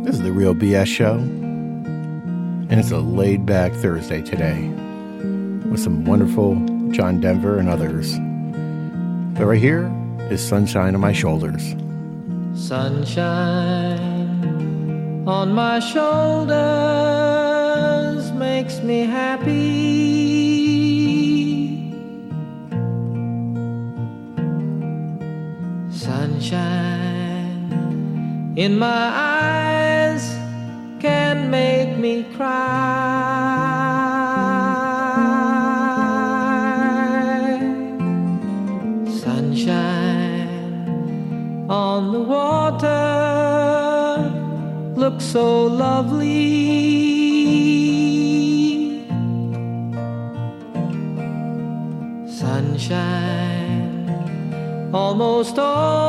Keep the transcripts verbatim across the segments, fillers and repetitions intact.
This is the Real B S Show, and it's a laid-back Thursday today with some wonderful John Denver and others. But right here is Sunshine on My Shoulders. Sunshine on my shoulders makes me happy. Sunshine in my eyes can make me cry. Sunshine on the water looks so lovely. Sunshine almost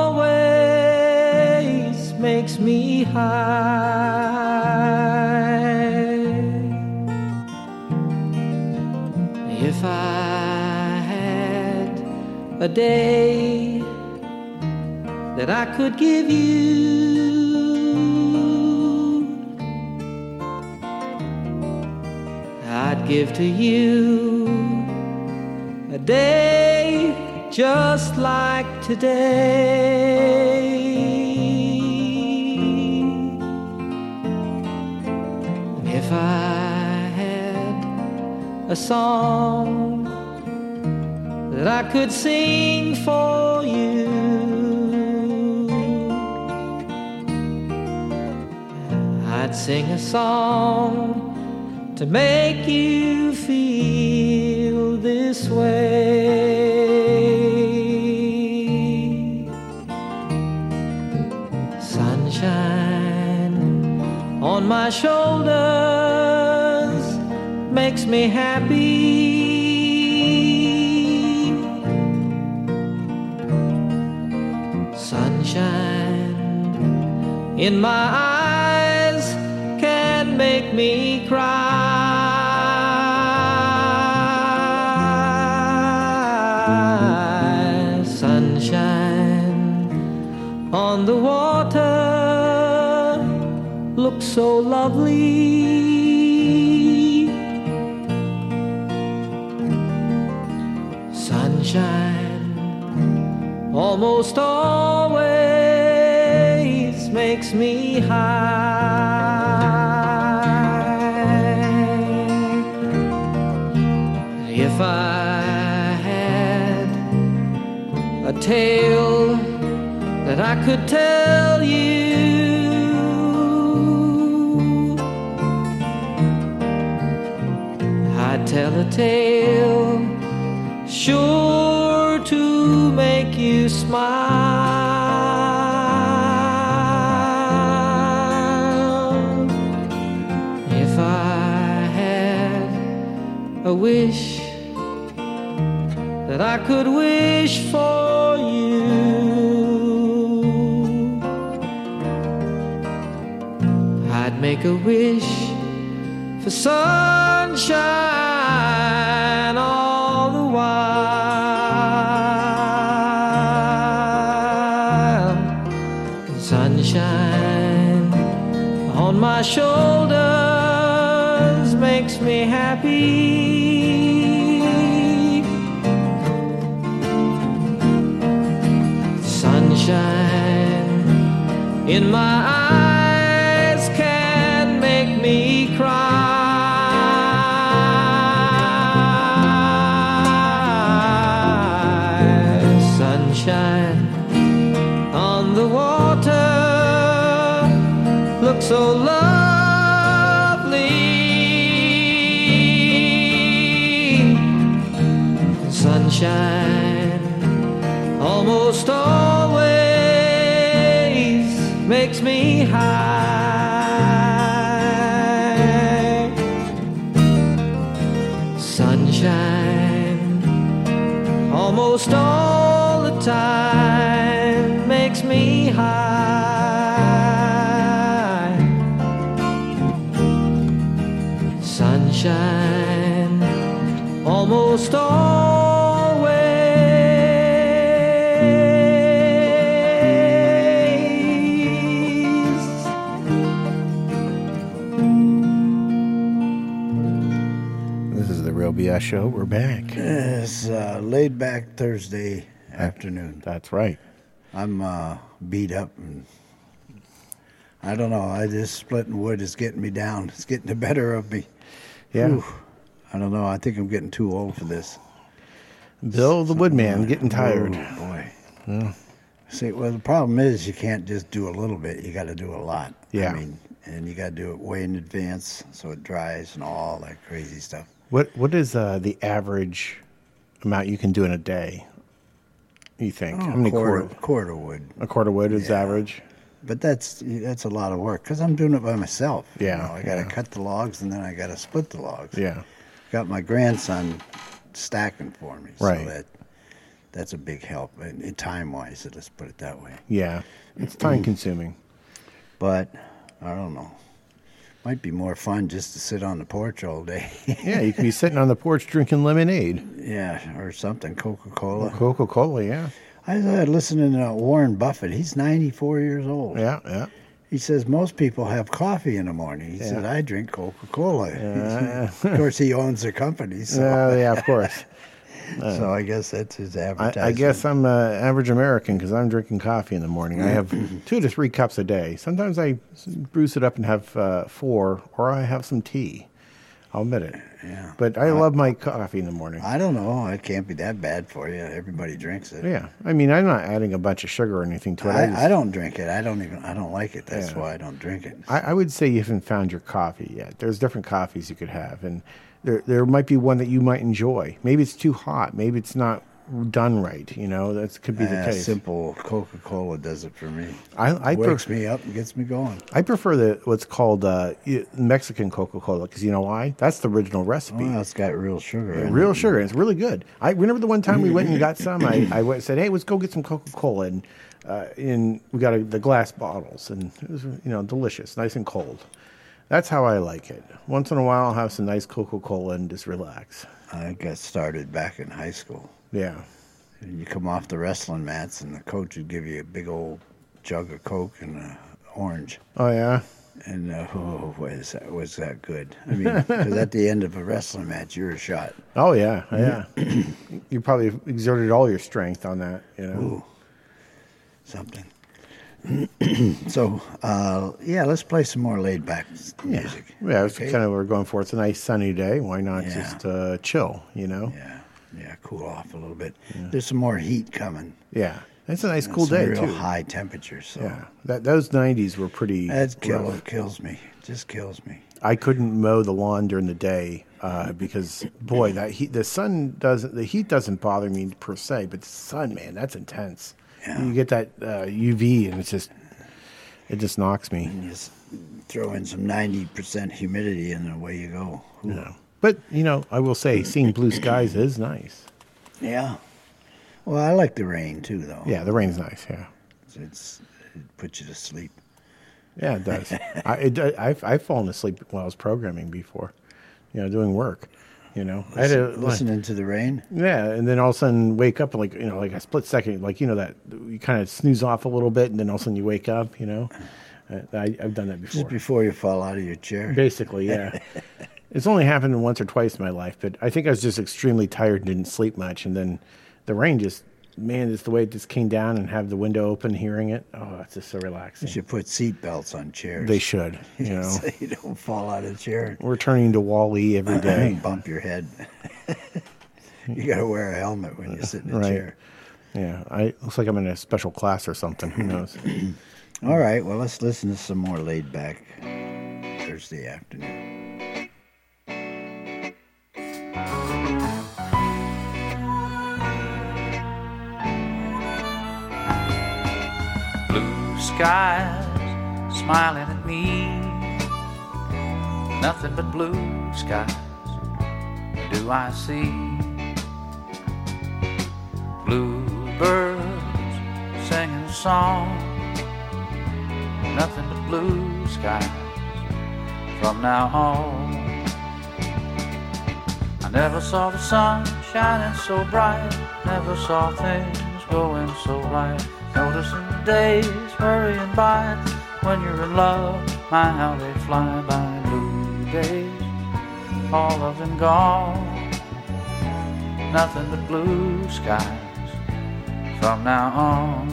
always makes me high. If I had a day that I could give you, I'd give to you a day just like today. If I had a song that I could sing for you, I'd sing a song to make you feel this way. Sunshine on my shoulders makes me happy. Sunshine in my eyes can make me cry. Sunshine on the water looks so lovely. Sunshine almost always makes me high. If I had a tale that I could tell you, I'd tell a tale sure to make you smile. If I had a wish that I could wish for you, I'd make a wish for sunshine all the while. Sunshine on my shoulders makes me happy. Sunshine in my eyes can make me cry. Sunshine on the water looks so lovely. Sunshine almost always makes me high. Sunshine almost all the time makes me high. Sunshine almost always B S show. We're back. It's uh, laid back Thursday afternoon. That's right. I'm uh, beat up and I don't know. I just splitting wood is getting me down. It's getting the better of me. Yeah. Whew. I don't know. I think I'm getting too old for this. Bill the Woodman getting tired. Oh, boy. Yeah. See, well, the problem is you can't just do a little bit. You got to do a lot. Yeah. I mean, and you got to do it way in advance so it dries and all that crazy stuff. What What is uh, the average amount you can do in a day, you think? Oh, How many quarter, quarter? quarter wood. A quarter wood is Yeah. average? But that's that's a lot of work because I'm doing it by myself. Yeah, You know, I got to yeah. cut the logs and then I got to split the logs. Yeah. Got my grandson stacking for me. Right. So that that's a big help, and, and time-wise, let's put it that way. Yeah. It's time consuming. But I don't know. Might be more fun just to sit on the porch all day. Yeah, you can be sitting on the porch drinking lemonade. Yeah, or something, Coca-Cola. Coca-Cola, yeah. I was listening to Warren Buffett. He's ninety-four years old. Yeah, yeah. He says most people have coffee in the morning. He Yeah. said, I drink Coca-Cola. Yeah. Of course, he owns the company, so, Uh, yeah, of course. so I guess that's his I, advertisement. I guess I'm uh, average American because I'm drinking coffee in the morning. I have two to three cups a day. Sometimes I bruise it up and have uh, four, or I have some tea. I'll admit it. Yeah. But I love my coffee in the morning. I don't know. It can't be that bad for you. Everybody drinks it. Yeah. I mean, I'm not adding a bunch of sugar or anything to it. I, just- I, I don't drink it. I don't even. I don't like it. That's Yeah. why I don't drink it. I, I would say you haven't found your coffee yet. There's different coffees you could have, and there there might be one that you might enjoy. Maybe it's too hot. Maybe it's not done right. You know, that could be the Uh, case. simple Coca-Cola does it for me. I I, Wakes pref- me up and gets me going. I prefer the what's called uh, y- Mexican Coca-Cola because you know why? That's the original recipe. Well, it's got real sugar. in Real it. sugar. It's really good. I remember the one time we went and got some. I, I went and said, "Hey, let's go get some Coca-Cola," and uh, and we got a, the glass bottles, and it was you know delicious, nice and cold. That's how I like it. Once in a while, I'll have some nice Coca-Cola and just relax. I got started back in high school. Yeah, You come off the wrestling mats, and the coach would give you a big old jug of Coke and an orange. oh yeah, And uh, oh, was that was that good? I mean, because at the end of a wrestling match, you're a shot. oh yeah, yeah. You probably exerted all your strength on that. You know. Ooh, something. so uh, yeah, let's play some more laid back music. Yeah, it's Okay? kind of what we're going for. It's a nice sunny day. Why not Yeah. just uh, chill? You know. Yeah, yeah, cool off a little bit. There's some more heat coming. Yeah, it's a nice cool Some day real too. high temperatures. So Yeah, that those nineties were pretty. that kill, rough. kills me. Just kills me. I couldn't mow the lawn during the day uh, because boy, that heat, the sun doesn't, the heat doesn't bother me per se, but the sun, man, that's intense. Yeah. You get that uh, U V, and it's just, it just knocks me. You just throw in some ninety percent humidity, and away you go. Ooh. You know. But you know, I will say, seeing blue skies is nice. Yeah. Well, I like the rain too, though. Yeah, the rain's nice. Yeah, It's it puts you to sleep. yeah, it does. I, it, I've I've fallen asleep while I was programming before, you know, doing work. You know, I had to, Listening to the rain. yeah, and then all of a sudden wake up like you know, like a split second, like you know that you kind of snooze off a little bit, and then all of a sudden you wake up. You know, uh, I, I've done that before. Just before you fall out of your chair. Basically, yeah. It's only happened once or twice in my life, but I think I was just extremely tired and didn't sleep much, and then the rain just, man, just the way it just came down and have the window open, hearing it. Oh, it's just so You relaxing. should put seat belts on chairs. They should, you know. so you don't fall out of the chair. We're turning to Wall-E every day. And bump your head. You got to wear a helmet when you sit in a Right. chair. Yeah, I looks like I'm in a special class or something. Who knows? All right, well, let's listen to some more laid back Thursday afternoon. Blue skies smiling at me, nothing but blue skies do I see. Bluebirds singing a song, nothing but blue skies from now on. I never saw the sun shining so bright, never saw things going so right. Noticing the days hurrying by, when you're in love, my how they fly by. Blue days, all of them gone, nothing but blue skies from now on.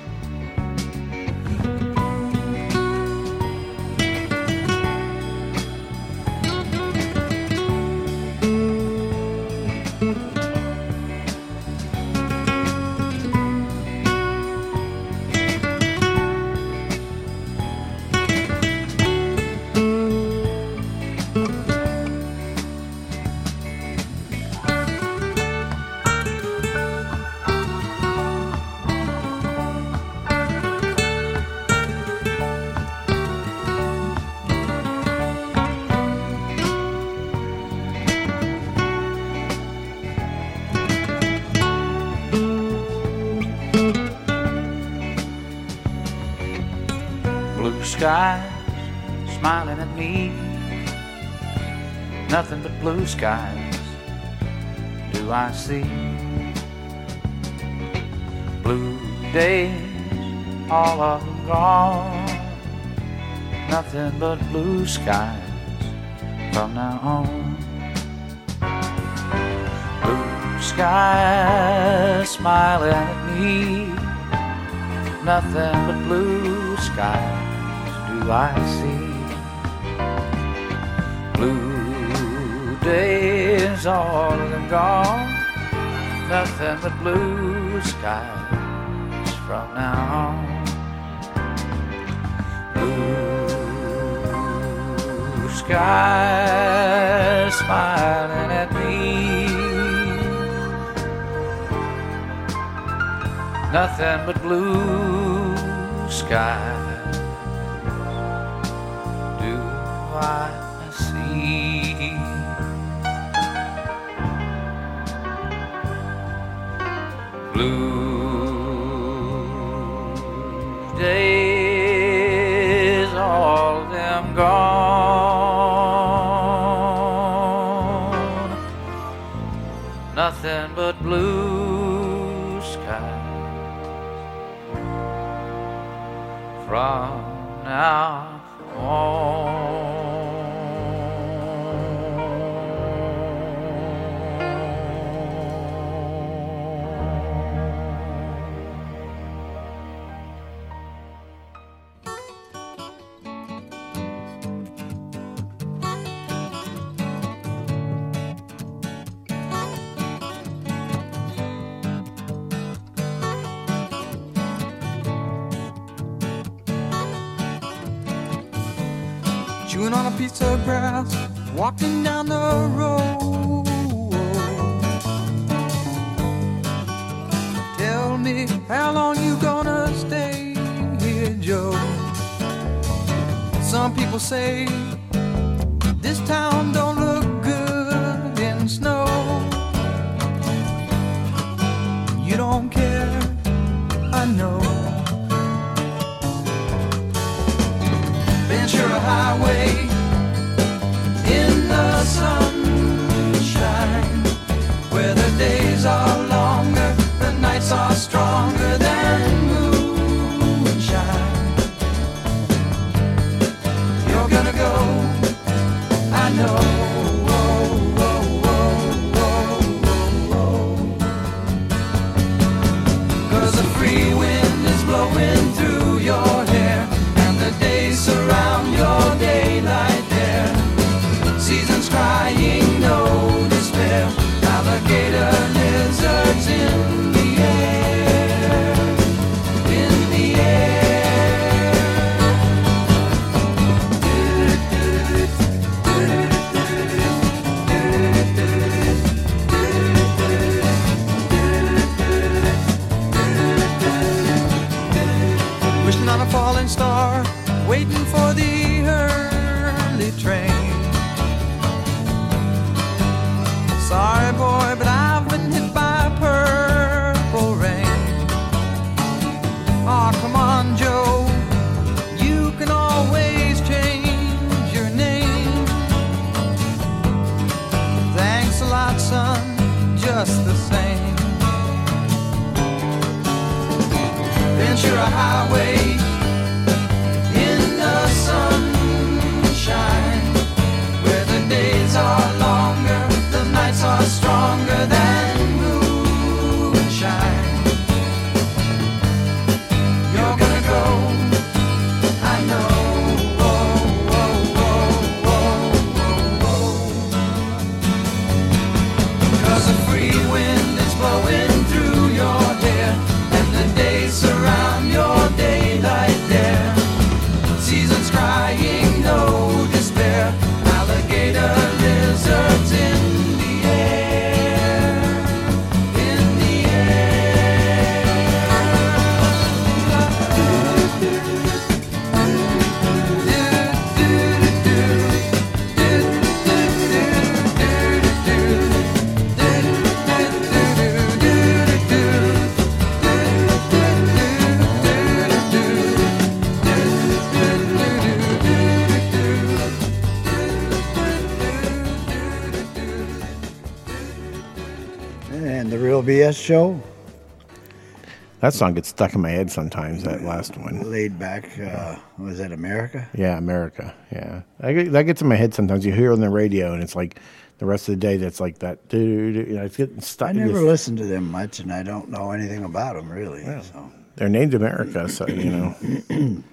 Skies smiling at me, nothing but blue skies do I see. Blue days, all of them gone, nothing but blue skies from now on. Blue skies smiling at me, nothing but blue skies do I see. Blue days, all of them gone, nothing but blue skies from now on. Blue skies smiling at me, nothing but blue skies I see. Blue days, all of them gone, nothing but blue skies from now on. Chewing on a piece of grass, walking down the road. Tell me, how long you gonna stay here, Joe? Some people say this town don't look good in snow. You don't care, I know. Ventura Highway in the sunshine, where the days are longer, the nights are stronger than moonshine. You're gonna go, I know. Cause the free wind is blowing through your hair, and the days surround your daylight there. Seasons crying, no despair. Alligator lizards in the air, in the air. Wishing on a falling star, waiting for the early train. Sorry boy, but I've been hit by purple rain. Oh, come on, Joe, you can always change your name. Thanks a lot, son, just the same. Ventura Highway in the sunshine, where the days are longer, the nights are stronger crying, no despair. Alligator lizards in the air, in the And the Real B S Show, That song gets stuck in my head sometimes, that last one. laid back, uh, was that America? Yeah, America. Yeah. I get, that gets in my head sometimes. You hear it on the radio, and it's like the rest of the day that's like that. You know, it's getting stuck. I never listened to them much, and I don't know anything about them, really. Yeah. So. They're named America, so, you know.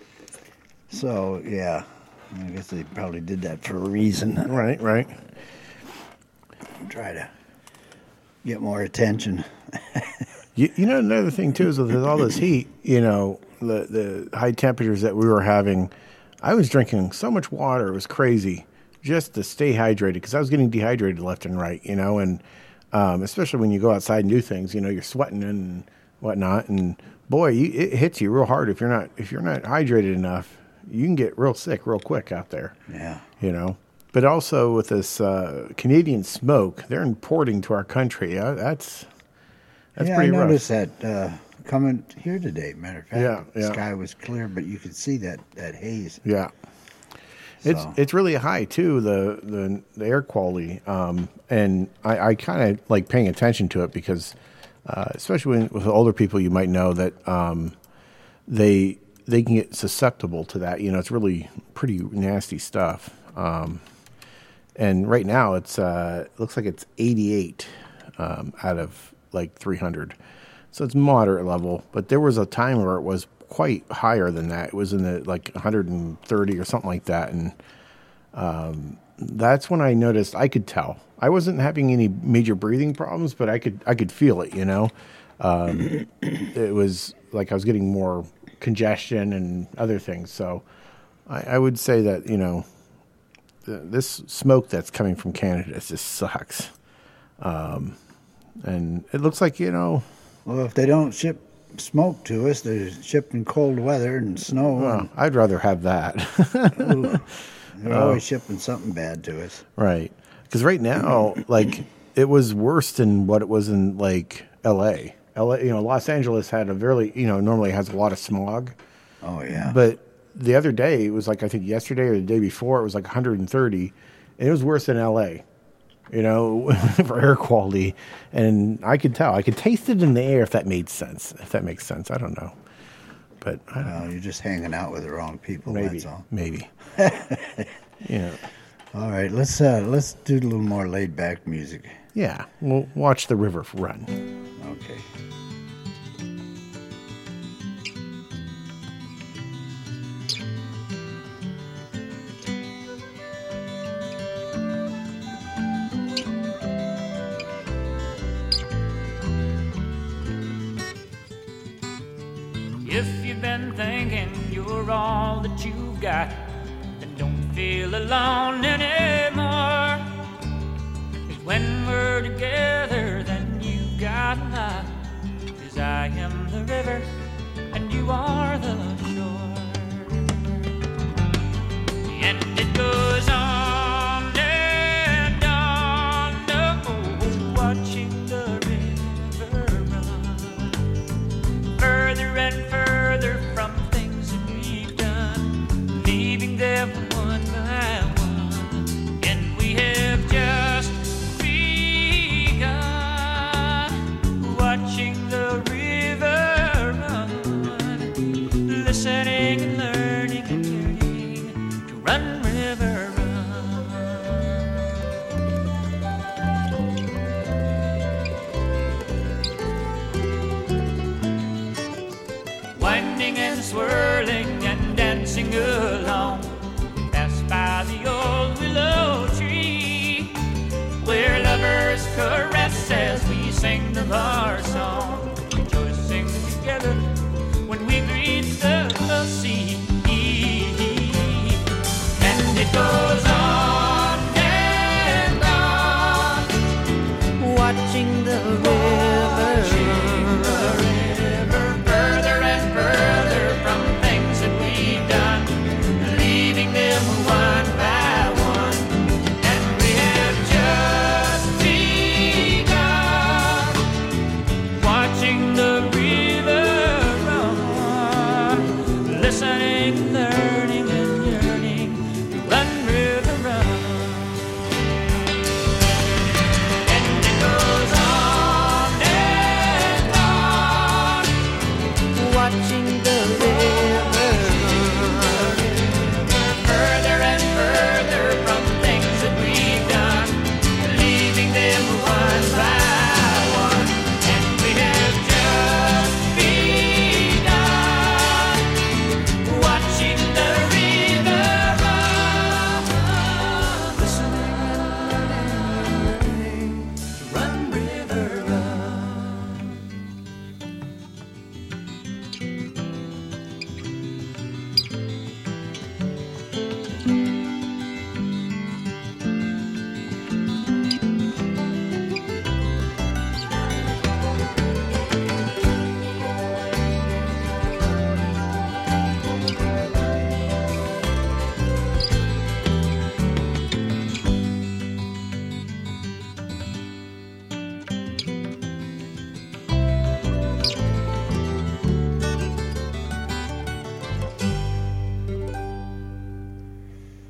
So, yeah, I guess they probably did that for a reason. Right, right. Try to get more attention. You, you know, another thing, too, is with all this heat, you know, the, the high temperatures that we were having, I was drinking so much water. It was crazy just to stay hydrated because I was getting dehydrated left and right, you know, and um, especially when you go outside and do things, you know, you're sweating and whatnot. And, boy, you, it hits you real hard if you're not if you're not hydrated enough. You can get real sick real quick out there. Yeah. You know. But also with this uh, Canadian smoke, they're importing to our country. Uh, that's that's yeah, pretty I rough. noticed that uh, coming here today, matter of fact. Yeah, the yeah. sky was clear, but you could see that, that haze. Yeah. It's So. it's really high too, the the, the air quality, um, and I, I kind of like paying attention to it because, uh, especially when, with older people, you might know that um, they they can get susceptible to that. You know, it's really pretty nasty stuff. Um, and right now, it's uh, it looks like it's eighty-eight um, out of like three hundred, so it's moderate level. But there was a time where it was quite higher than that. It was in the like one hundred thirty or something like that, and um, that's when I noticed. I could tell I wasn't having any major breathing problems, but I could I could feel it. You know, um, it was like I was getting more congestion and other things. So I, I would say that you know th- this smoke that's coming from Canada just sucks, um, and it looks like you know. Well, if they don't ship smoke to us, they're shipping cold weather and snow. Well, and, I'd rather have that. ooh, they're always shipping something bad to us. Right. Because right now, like, it was worse than what it was in, like, L A. L A, you know, Los Angeles had a very, you know, normally has a lot of smog. Oh, yeah. But the other day, it was like, I think yesterday or the day before, it was like one hundred thirty. And it was worse than L A, you know, for air quality. And I could tell. I could taste it in the air if that made sense. If that makes sense. I don't know. But I don't know. Well, you're just hanging out with the wrong people, Maybe. that's all. Maybe. Yeah. All right, let's uh, let's do a little more laid back music. Yeah. We'll watch the river run. Okay. If you've been thinking you're all that you've got, then don't feel alone anymore. 'Cause when we're together, then you got a lot. 'Cause I am the river, and you are the shore. And it goes on and on, oh, watching the river run further and further from things that we've done, leaving them one by one. And we have just begun, watching the river run, listening and learning and learning to run, river, run. Winding and swirling and dancing along, pass by the old willow tree, where lovers caress as we sing of our song, rejoicing together when we greet the sea.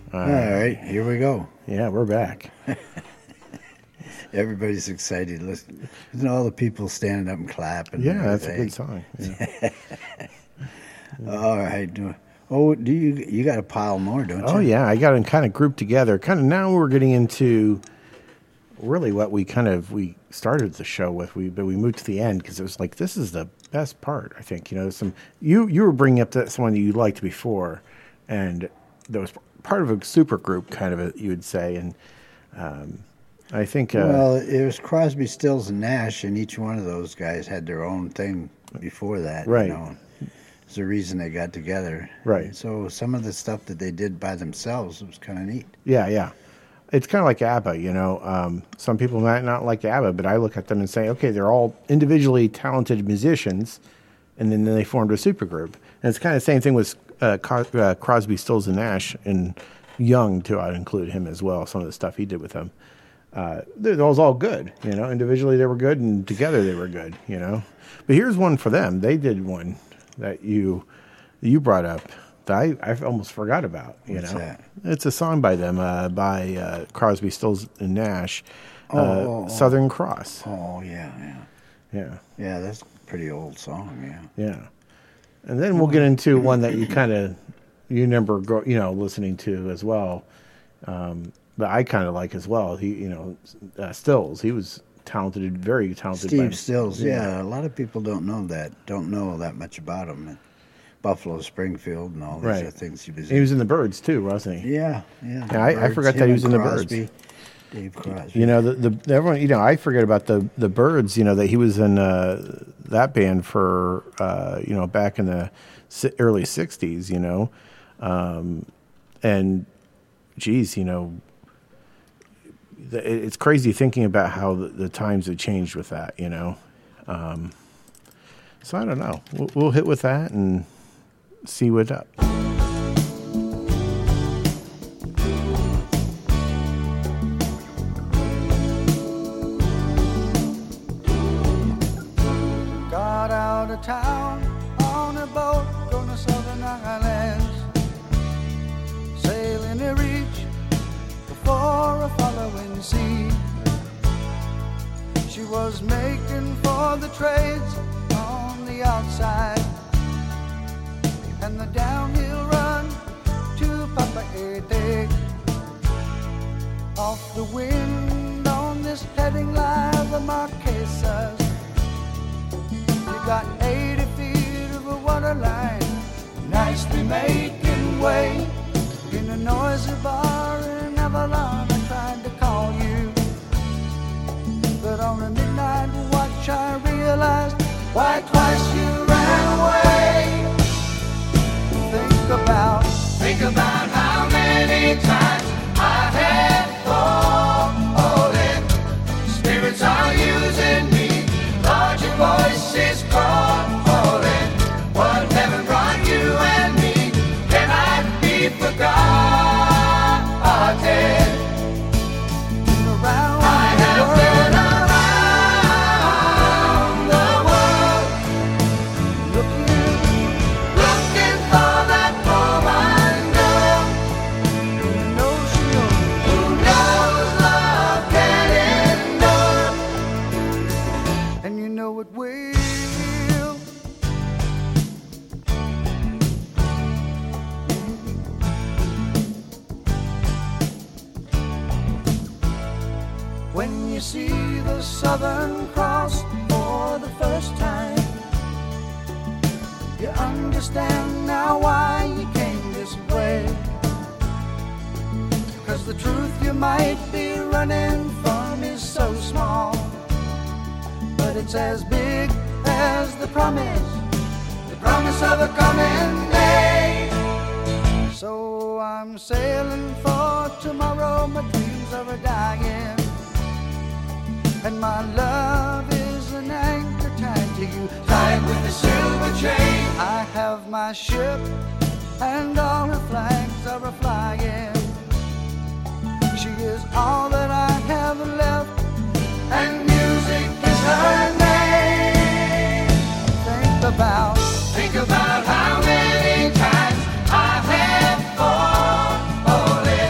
All right, here we go. Yeah, we're back. Everybody's excited. Listen, listen to all the people standing up and clapping. Yeah, and that's a everything. good song. Yeah. All right. Oh, do you you got a pile more, don't you? Oh yeah, I got them kind of grouped together. Kind of now we're getting into really what we kind of we started the show with. We but we moved to the end because it was like this is the best part. I think you know some you you were bringing up that someone that you liked before, and that was part of a super group kind of a, you would say, and um, I think uh, well it was Crosby, Stills, and Nash, and each one of those guys had their own thing before that. Right. You know? It's the reason they got together. Right. And so some of the stuff that they did by themselves was kind of neat. Yeah, yeah. It's kind of like ABBA, you know. Um, some people might not like ABBA, but I look at them and say, okay, they're all individually talented musicians, and then, then they formed a supergroup. And it's kind of the same thing with uh, Co- uh, Crosby, Stills, and Nash, and Young, too. I'd include him as well, some of the stuff he did with them. Uh, that was all good, you know. Individually they were good, and together they were good, you know. But here's one for them. They did one that you you brought up that I, I almost forgot about. You What's know, that? It's a song by them, uh, by uh, Crosby, Stills, and Nash, uh, Oh, oh, oh. Southern Cross. Oh, yeah, yeah. Yeah, Yeah, that's a pretty old song, yeah. yeah. And then we'll get into one that you kind of you remember, gro- you know, listening to as well. Um, but I kind of like as well. He, you know, uh, Stills. He was talented, very talented. Steve by- Stills, yeah. A lot of people don't know that, don't know that much about him. Buffalo, Springfield, and all these Right. other things he was He in. was in the Birds too, wasn't he? Yeah, yeah. Yeah, I- I Birds, forgot that him he was and in the Crosby, Birds. Dave Crosby. You know, the, the everyone, you know, I forget about the the Birds. You know that he was in uh, that band for uh, you know back in the si- early sixties. You know, um, and geez, you know, the, it- it's crazy thinking about how the, the times have changed with that. You know, um, so I don't know. We'll, we'll hit with that and see what's up. Got out of town on a boat going to Southern Islands, sailing to reach before a following sea. She was making for the trades on the outside and the downhill run to Papa Ede. Off the wind on this heading line, the Marquesas. You got eighty feet of a water line, nicely making way. In a noisy bar in Avalon, I tried to call you, but on a midnight watch I realized why twice you ran away. Think about, Think about how many times I've had falling. Spirits are using me. Lord, your voice is calling. What heaven brought you and me cannot be forgotten. around I have the been around the world world, looking, looking for that woman girl you know she knows. who knows love can endure. And you know it will. When you see the Southern Cross for the first time, you understand now why you came this way. Cause the truth you might be running from is so small, but it's as big as the promise, the promise of a coming day. So I'm sailing for tomorrow, my dreams are a-dying, and my love is an anchor tied to you, Tied with a silver chain. I have my ship, and all her flags are a-flying. She is all that I have left, And music is her name. think about. Think about how many times I've had fallen.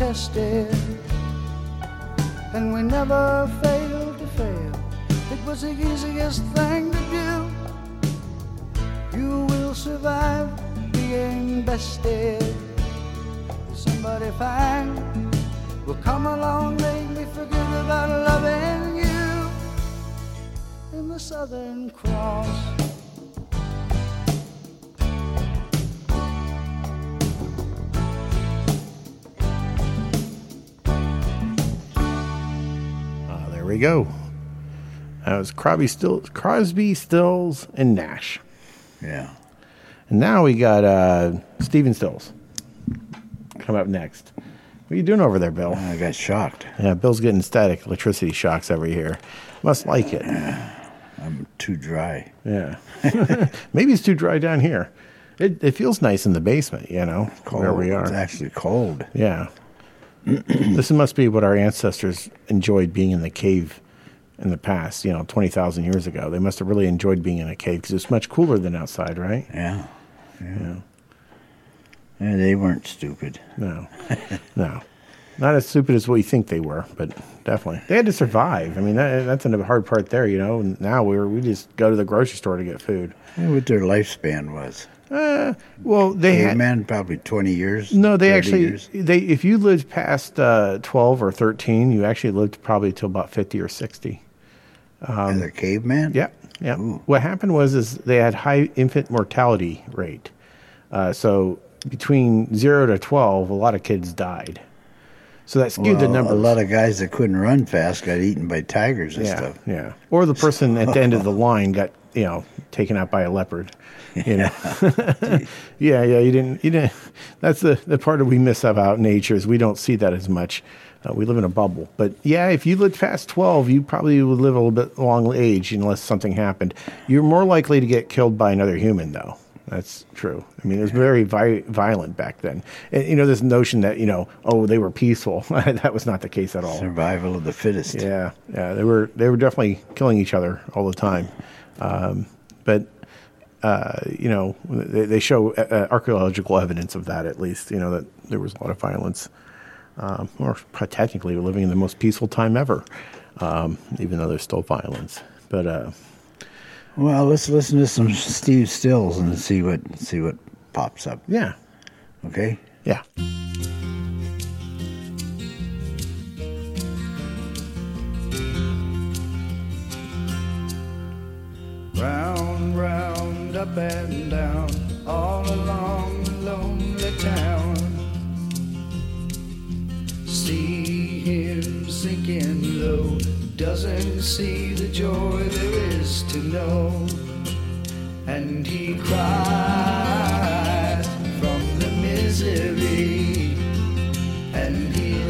tested, and we never failed to fail. It was the easiest thing to do. You will survive being bested. Somebody fine will come along, make me forget about loving you. In the Southern Cross. There we go. That was Crosby, Stills, Crosby, Stills, and Nash. Yeah. And now we got uh, Stephen Stills come up next. What are you doing over there, Bill? I got shocked. Yeah, Bill's getting static electricity shocks over here. Must like it. I'm too dry. Yeah. Maybe it's too dry down here. It, it feels nice in the basement, you know, Cold. where we are. It's actually cold. Yeah. This must be what our ancestors enjoyed being in the cave in the past, you know, twenty thousand years ago. They must have really enjoyed being in a cave because it's much cooler than outside, right? Yeah. Yeah. Yeah. Yeah, they weren't stupid. No. No. Not as stupid as what you think they were, but definitely. They had to survive. I mean, that, that's the hard part there, you know. Now we we just go to the grocery store to get food. Yeah, what their lifespan was. Uh, well, they had... Caveman, probably twenty years. No, they actually, years. they if you lived past uh, twelve or thirteen, you actually lived probably till about fifty or sixty. Um, As a caveman? Yeah, yeah. Ooh. What happened was is they had high infant mortality rate. Uh, so between zero to twelve, a lot of kids died. So that skewed well, the numbers. A lot of guys that couldn't run fast got eaten by tigers and yeah, stuff. Yeah, or the person at the end of the line got, you know, taken out by a leopard. You know, yeah, yeah. You didn't, you didn't. That's the the part that we miss about nature is we don't see that as much. Uh, we live in a bubble. But yeah, if you lived past twelve, you probably would live a little bit long age unless something happened. You're more likely to get killed by another human, though. That's true. I mean, it was very vi- violent back then. And, you know, this notion that, you know, oh, they were peaceful. That was not the case at all. Survival of the fittest. Yeah, yeah. They were they were definitely killing each other all the time. Um, but, uh, you know, they, they show uh, archaeological evidence of that, at least, you know, that there was a lot of violence. Um, or technically, we're living in the most peaceful time ever, um, even though there's still violence. But uh, well, let's listen to some Steve Stills and see what see what pops up. Yeah. Okay. Yeah. Round, round, up and down, all along the lonely town. See him sinking low, doesn't see the joy there is to know. And he cries from the misery, and he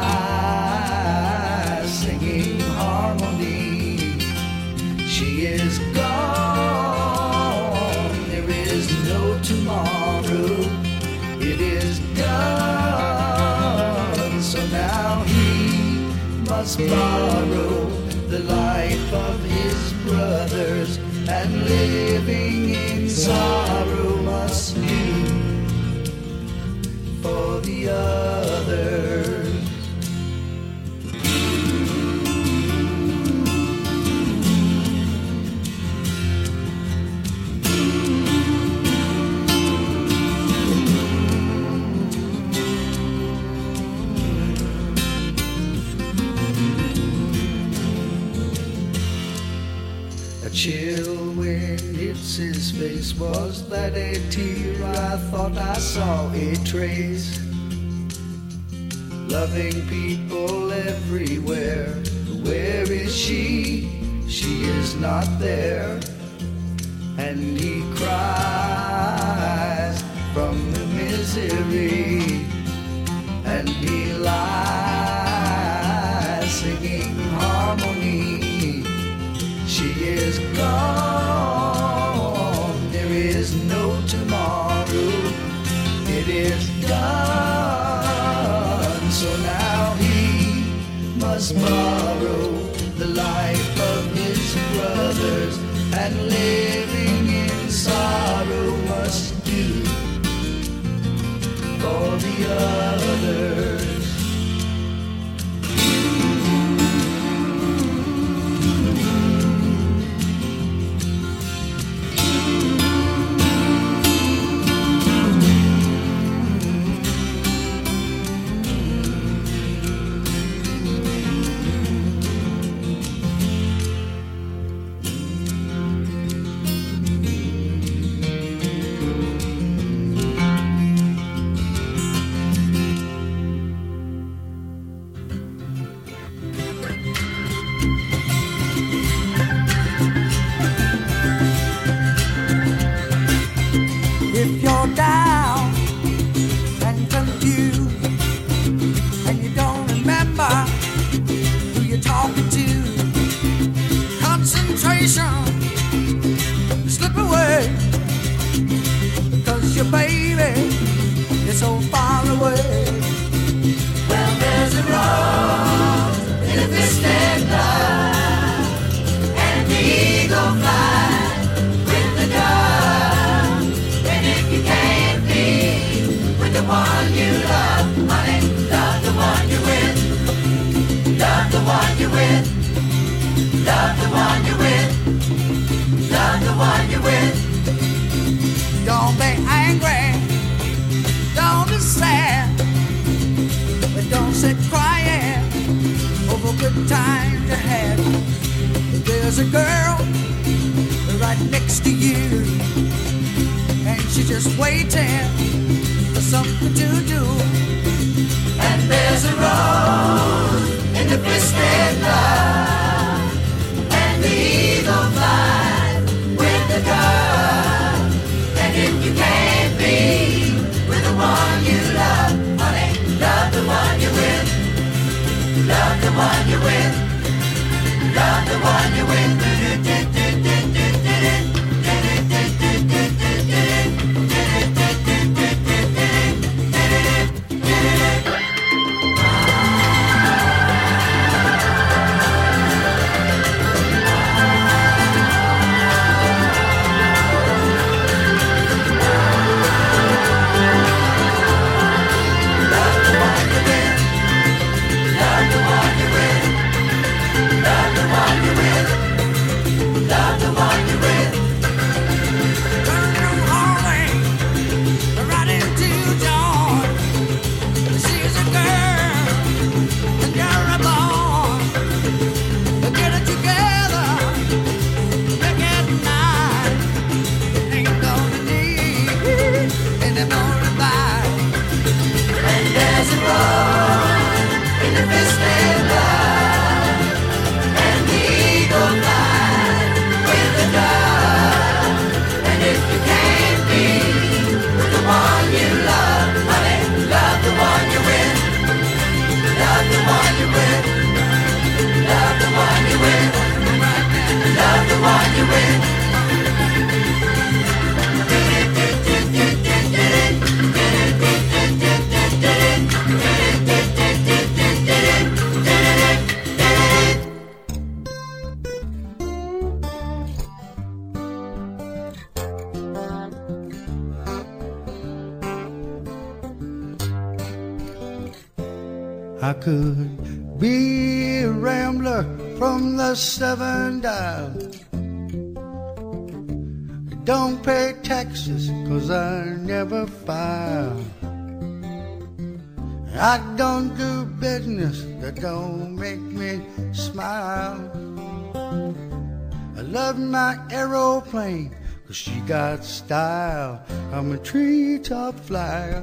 lies singing harmony. She is gone, there is no tomorrow, it is done. So now he must borrow the life of his brothers, and living in sorrow must do for the others. Chill wind hits his face. Was that a tear? I thought I saw a trace. Loving people everywhere. Where is she? She is not there. And he cries from the misery, and he lies singing harmony. She is gone, there is no tomorrow, it is done. So now he must borrow the life of his brothers, and living in sorrow must do for the others. one you're with. Love the one you're with. Love the one you're with. Don't be angry, don't be sad, but don't sit crying over good times you had. There's a girl right next to you, and she's just waiting for something to do. And there's a rose in the twisted love, and the eagle flies with the dove. And if you can't be with the one you love, honey, love the one you're with. Love the one you're with. Love the one you're with. I could be a rambler from the seven dials. Don't pay taxes 'cause I never file. I don't do business that don't make me smile. I love my aeroplane 'cause she got style. I'm a treetop flyer.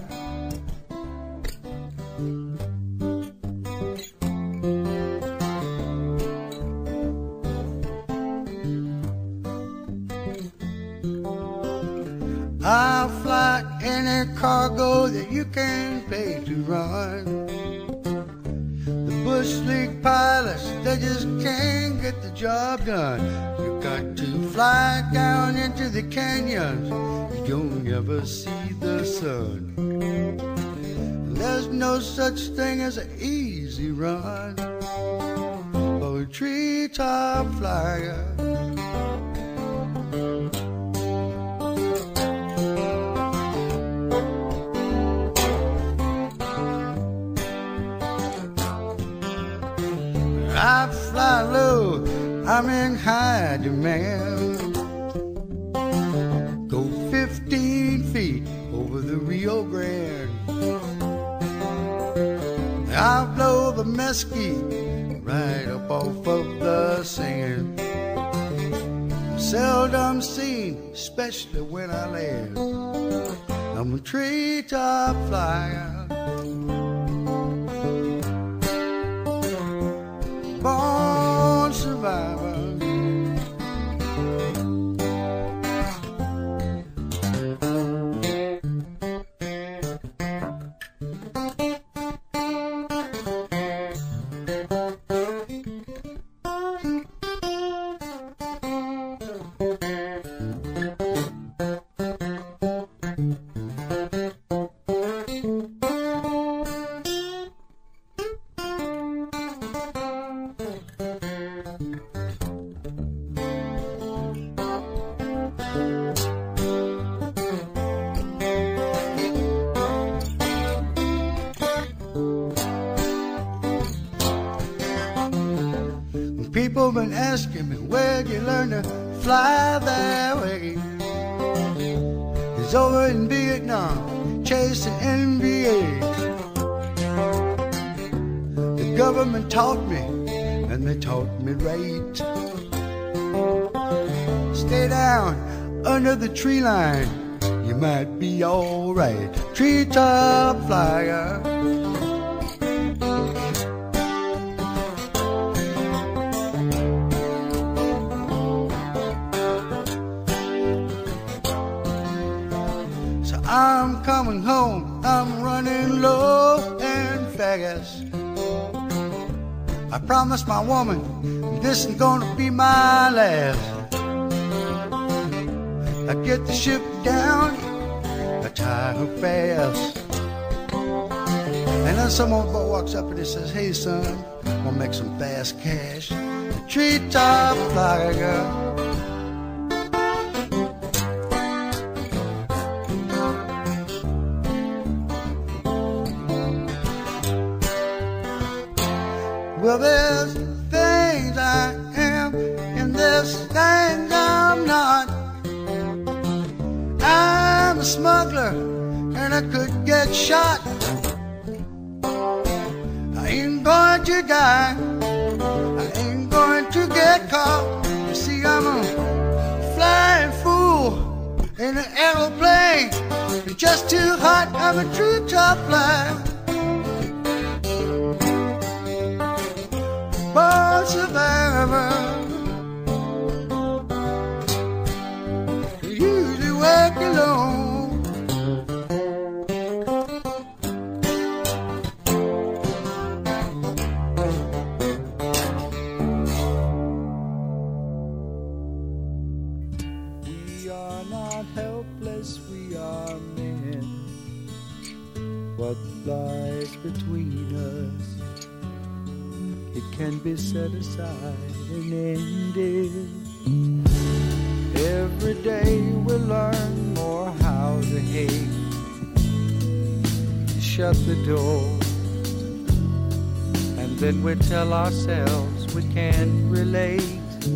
I'll fly any cargo that you can pay to run. The Bush League pilots, they just can't get the job done. You got to fly down into the canyons, you'll never see the sun. There's no such thing as an easy run for a treetop flyer. I fly low, I'm in high demand. Go fifteen feet over the Rio Grande. I blow the mesquite right up off of the sand. Seldom seen, especially when I land. I'm a treetop flyer. Born survivor. People been asking me, where'd you learn to fly that way? It's over in Vietnam, chasing N B A. The government taught me, and they taught me right. Stay down under the tree line, you might be alright. Treetop flyer. So I'm coming home, I'm running low and fast. I promised my woman this is gonna be my last. I get the ship down, I tie her fast. And then someone walks up and he says, hey son, I'm gonna make some fast cash. The treetop flyer. Well, there's things I am, and there's things I'm not. I'm a smuggler, and I could get shot. I ain't going to die, I ain't going to get caught. You see, I'm a flying fool in an aeroplane. It's just too hot, I'm a treetop flyer. Born survivor, usually work alone. We are not helpless, we are men. What lies between us, it can be set aside and ended. Every day we learn more how to hate. Shut the door, and then we tell ourselves we can't relate.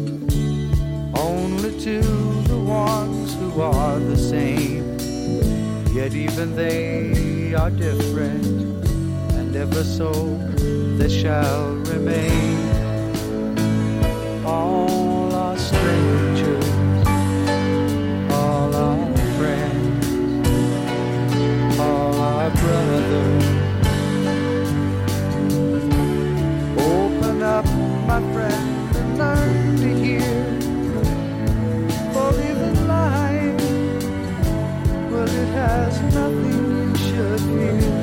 Only to the ones who are the same. Yet even they are different, and ever so they shall remain. All are strangers, all are friends, all are brothers. Open up, my friend, and learn to hear. For even lying, well, it has nothing you should fear.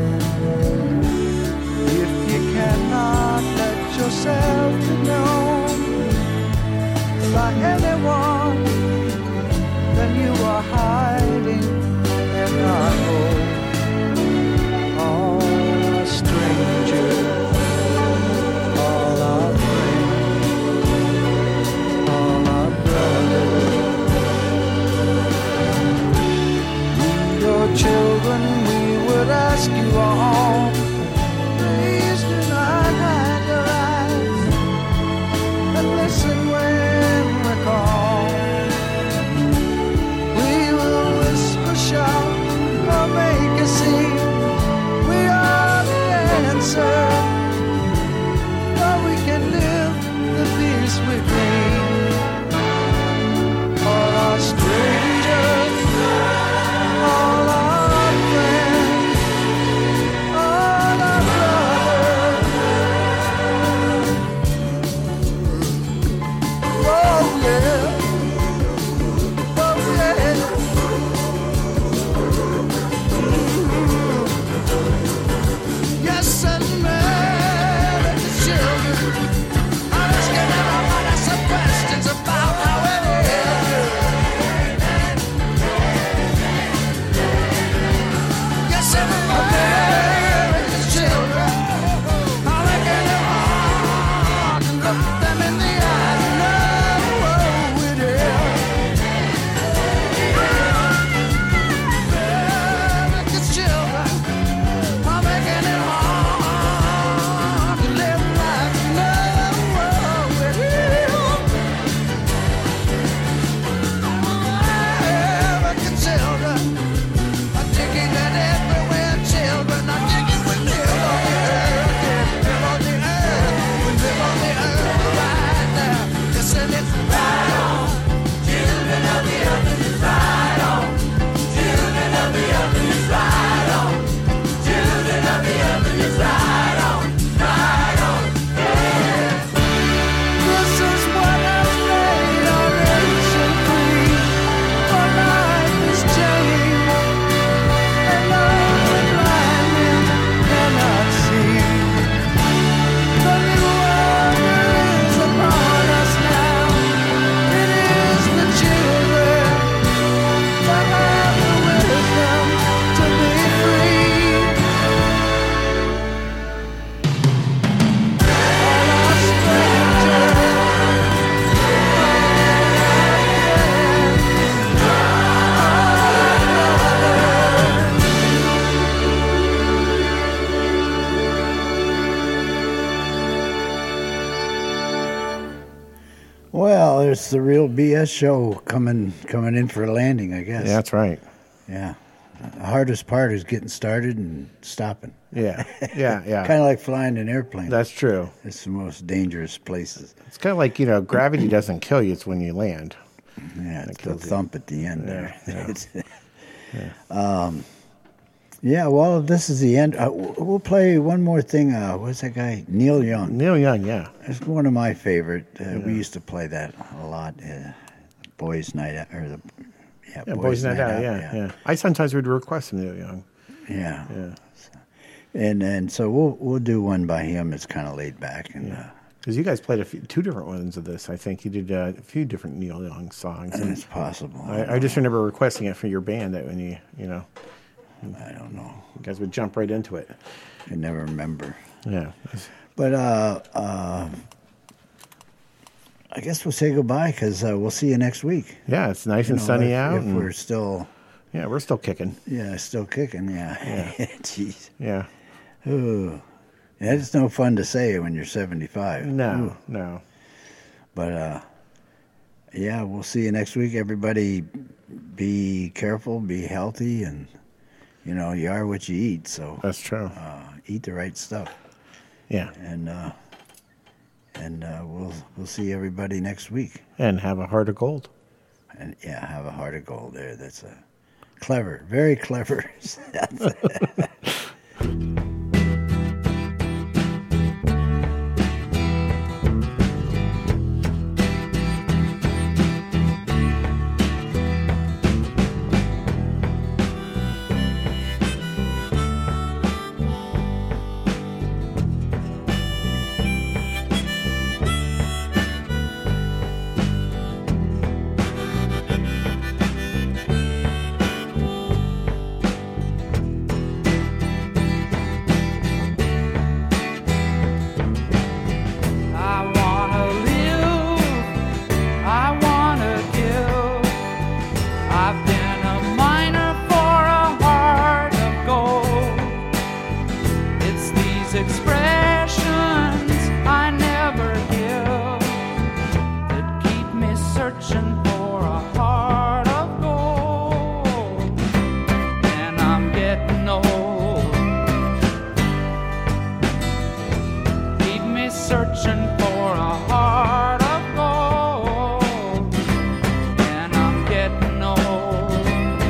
Cannot let yourself be known by anyone, then you are hiding in our home. All are strangers, all are friends, all are brothers. We, your children, we would ask you all, listen when we call. We will whisper, shout, or make a scene. We are the answer, or we can live the peace we dream. All are strangers, all are friends, all are brothers. Oh yeah, oh yeah. Yes, and man, the children are asking everybody some questions about how it is. Yes, and man, the children are making it hard to look them in the eye and know it is. The children are making it hard to live life and know Well, there's the Real B S show coming coming in for a landing, I guess. Yeah, that's right. Yeah. The hardest part is getting started and stopping. Yeah, yeah, yeah. Kind of like flying an airplane. That's true. It's the most dangerous places. It's kind of like, you know, gravity doesn't kill you, it's when you land. Yeah, it's the kills you. thump at the end there. Yeah. It's- um, yeah, well, this is the end. Uh, w- we'll play one more thing. Uh, what's that guy? Neil Young. Neil Young, yeah. It's one of my favorite. Uh, We used to play that a lot. Uh, Boys' Night Out, or the yeah, Yeah, Boys Night Out, yeah, yeah, I sometimes would request some Neil Young. yeah, Yeah. And and so we'll we'll do one by him. It's kind of laid back and. Uh, Because you guys played a few, two different ones of this. I think you did uh, a few different Neil Young songs. and And it's possible. I, I just remember requesting it for your band that when you, you know, I don't know. you guys would jump right into it. I never remember. Yeah. But uh, uh, I guess we'll say goodbye because uh, we'll see you next week. Yeah, it's nice You and know, sunny if, out. If and- we're still, yeah, we're still kicking. yeah, still kicking. Yeah. Jeez. Yeah. Ooh. Yeah, it's no fun to say when you're seventy-five. No, Ooh. no. But uh, yeah, we'll see you next week. Everybody, be careful, be healthy, and you know you are what you eat. So That's true. uh, eat the right stuff, Yeah. and uh, and uh, we'll we'll see everybody next week. And have a heart of gold. And yeah, have a heart of gold there. That's a clever, very clever. I wanna live, I wanna give. I've been a miner for a heart of gold. It's these expressions I never give that keep me searching for a heart of gold. And I'm getting old. Keep me searching for a heart of gold, and I'm getting old.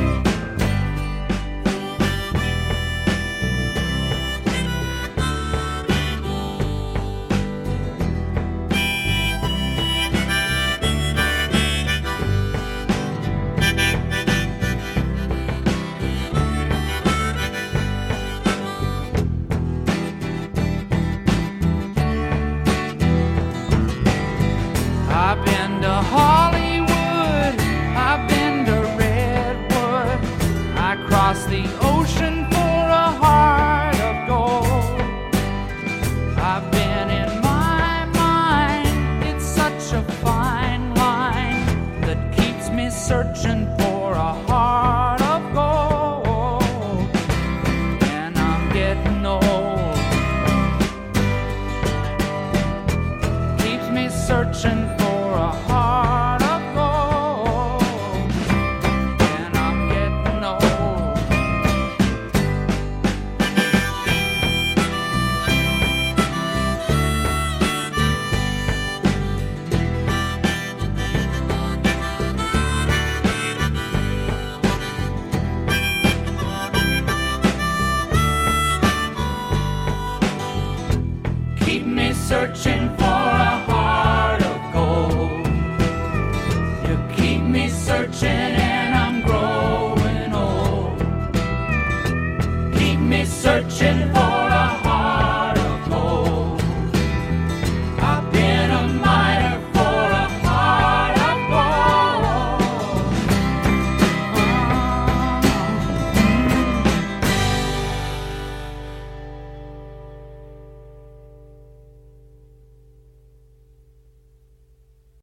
I've been to Hollywood, I've been to Redwood, I crossed the ocean for a heart of gold. I've been in my mind, it's such a fine line that keeps me searching for a heart of gold. And I'm getting old. Keeps me searching for a heart of gold, and I'm getting old. Keep me searching for a heart of gold. You keep me searching and I'm growing old. Keep me searching